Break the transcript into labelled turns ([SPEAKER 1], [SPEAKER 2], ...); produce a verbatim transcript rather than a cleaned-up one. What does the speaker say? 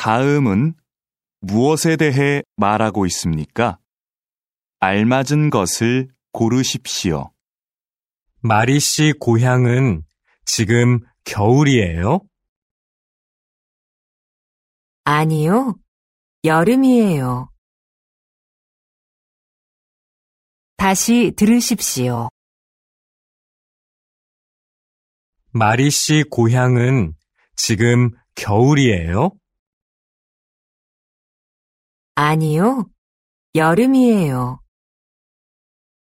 [SPEAKER 1] 다음은 무엇에 대해 말하고 있습니까? 알맞은 것을 고르십시오.
[SPEAKER 2] 마리 씨 고향은 지금 겨울이에요?
[SPEAKER 3] 아니요, 여름이에요. 다시 들으십시오.
[SPEAKER 2] 마리 씨 고향은 지금 겨울이에요?
[SPEAKER 3] 아니요, 여름이에요.